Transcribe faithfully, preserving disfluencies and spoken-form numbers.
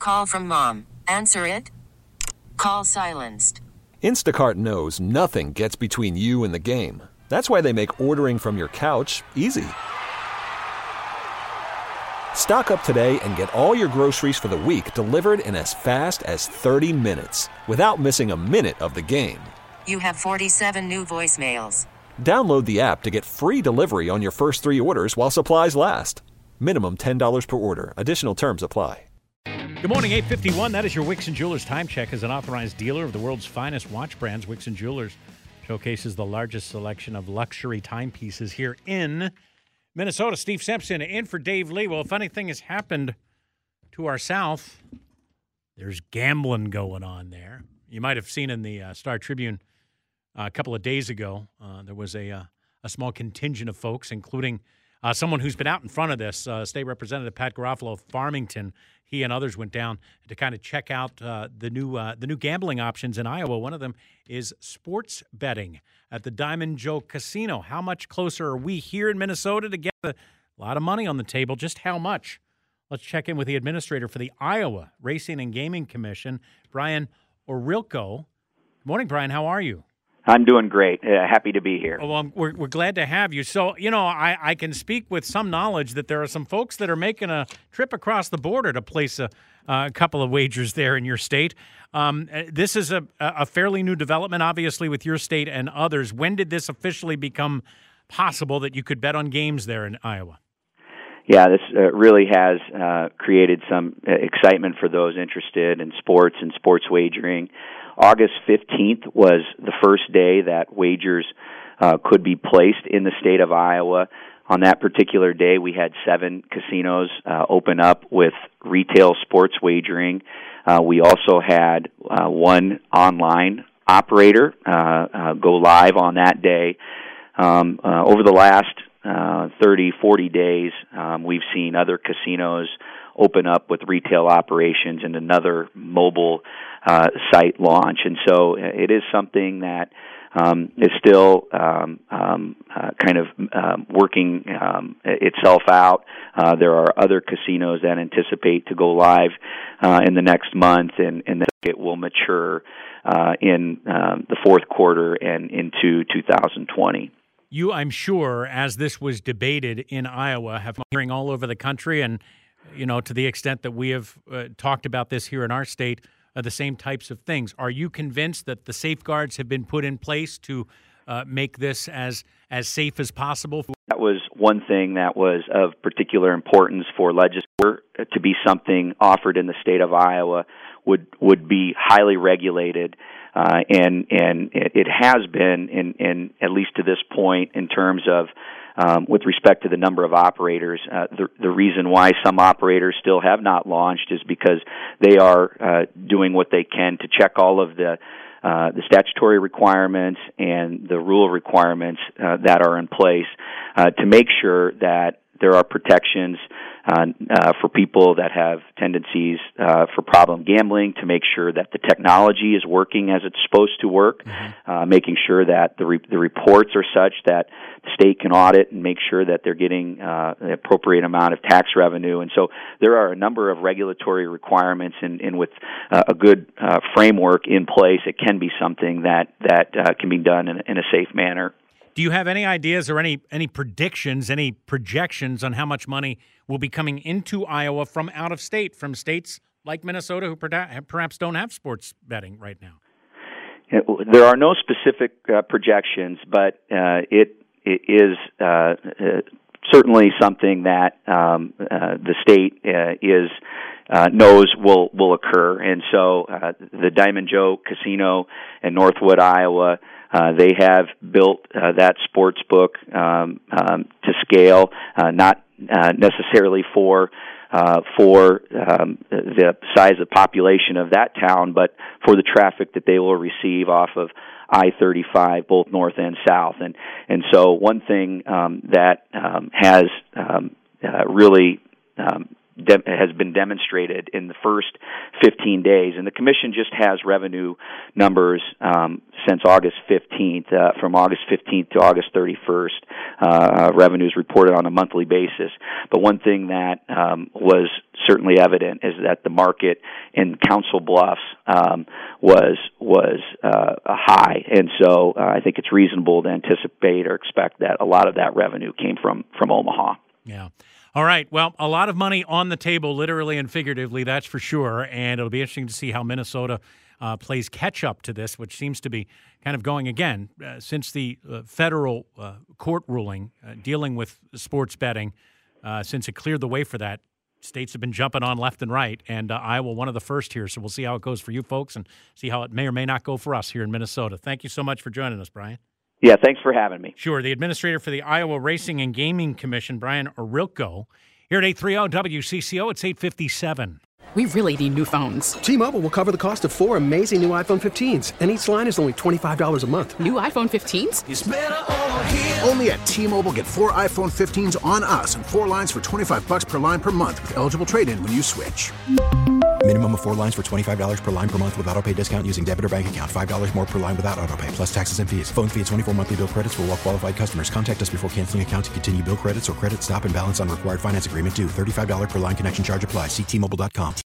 Call from mom. Answer it. Call silenced. Instacart knows nothing gets between you and the game. That's why they make ordering from your couch easy. Stock up today and get all your groceries for the week delivered in as fast as thirty minutes without missing a minute of the game. You have forty-seven new voicemails. Download the app to get free delivery on your first three orders while supplies last. Minimum ten dollars per order. Additional terms apply. Good morning, eight fifty-one. That is your Wixon Jewelers Time Check. As an authorized dealer of the world's finest watch brands, Wixon Jewelers showcases the largest selection of luxury timepieces here in Minnesota. Steve Simpson in for Dave Lee. Well, if anything has happened to our south, there's gambling going on there. You might have seen in the uh, Star Tribune uh, a couple of days ago, uh, there was a, uh, a small contingent of folks, including uh, someone who's been out in front of this, uh, State Representative Pat Garofalo of Farmington. He and others went down to kind of check out uh, the new uh, the new gambling options in Iowa. One of them is sports betting at the Diamond Joe Casino. How much closer are we here in Minnesota to get a lot of money on the table? Just how much? Let's check in with the administrator for the Iowa Racing and Gaming Commission, Brian Orilko. Good morning, Brian. How are you? I'm doing great. Uh, happy to be here. Oh, well, we're we're glad to have you. So, you know, I, I can speak with some knowledge that there are some folks that are making a trip across the border to place a, a couple of wagers there in your state. Um, this is a, a fairly new development, obviously, with your state and others. When did this officially become possible that you could bet on games there in Iowa? Yeah, this uh, really has uh, created some excitement for those interested in sports and sports wagering. August fifteenth was the first day that wagers uh, could be placed in the state of Iowa. On that particular day, we had seven casinos uh, open up with retail sports wagering. Uh, we also had uh, one online operator uh, uh, go live on that day. Um, uh, over the last uh, thirty, forty days, um, we've seen other casinos open up with retail operations and another mobile uh, site launch. And so it is something that um, is still um, um, uh, kind of um, working um, itself out. Uh, there are other casinos that anticipate to go live uh, in the next month, and, and then it will mature uh, in um, the fourth quarter and into two thousand twenty. You, I'm sure, as this was debated in Iowa, have been hearing all over the country, and you know, to the extent that we have uh, talked about this here in our state, uh, the same types of things. Are you convinced that the safeguards have been put in place to uh, make this as as safe as possible? That was one thing that was of particular importance for legislature to be something offered in the state of Iowa would would be highly regulated. Uh, and and it has been, in, in at least to this point, in terms of um, with respect to the number of operators. Uh, the, the reason why some operators still have not launched is because they are uh, doing what they can to check all of the uh, the statutory requirements and the rule requirements uh, that are in place uh, to make sure that there are protections uh, uh, for people that have tendencies uh, for problem gambling, to make sure that the technology is working as it's supposed to work, mm-hmm. uh, making sure that the re- the reports are such that the state can audit and make sure that they're getting uh, the appropriate amount of tax revenue. And so there are a number of regulatory requirements, and, and with uh, a good uh, framework in place, it can be something that, that uh, can be done in, in a safe manner. Do you have any ideas or any any predictions, any projections on how much money will be coming into Iowa from out of state, from states like Minnesota who perhaps don't have sports betting right now? There are no specific uh, projections, but uh, it, it is uh, uh, certainly something that um, uh, the state uh, is uh, knows will will occur. And so uh, the Diamond Joe Casino in Northwood, Iowa, Uh, they have built uh, that sports book um, um, to scale, uh, not uh, necessarily for uh, for um, the size of population of that town, but for the traffic that they will receive off of I thirty-five, both north and south. And and so one thing um, that um, has um, uh, really um, de- has been demonstrated in the first fifteen days. And the commission just has revenue numbers um, since August fifteenth, uh, from August fifteenth to August thirty-first, uh, revenues reported on a monthly basis. But one thing that um, was certainly evident is that the market in Council Bluffs um, was was uh, high, and so uh, I think it's reasonable to anticipate or expect that a lot of that revenue came from from Omaha. Yeah. All right. Well, a lot of money on the table, literally and figuratively, that's for sure. And it'll be interesting to see how Minnesota uh, plays catch up to this, which seems to be kind of going again uh, since the uh, federal uh, court ruling uh, dealing with sports betting. Uh, since it cleared the way for that, states have been jumping on left and right, and uh, Iowa one of the first here. So we'll see how it goes for you folks and see how it may or may not go for us here in Minnesota. Thank you so much for joining us, Brian. Yeah, thanks for having me. Sure. The administrator for the Iowa Racing and Gaming Commission, Brian Orilko, here at eight thirty W C C O. It's eight fifty-seven. We really need new phones. T-Mobile will cover the cost of four amazing new iPhone fifteens, and each line is only twenty-five dollars a month. New iPhone fifteens? It's better over here. Only at T-Mobile, get four iPhone fifteens on us and four lines for twenty-five bucks per line per month with eligible trade-in when you switch. Minimum of four lines for twenty-five dollars per line per month with autopay discount using debit or bank account. five dollars more per line without autopay, plus taxes and fees. Phone fee at twenty-four monthly bill credits for well-qualified customers. Contact us before canceling account to continue bill credits or credit stop and balance on required finance agreement due. thirty-five dollars per line connection charge applies. See T Mobile dot com.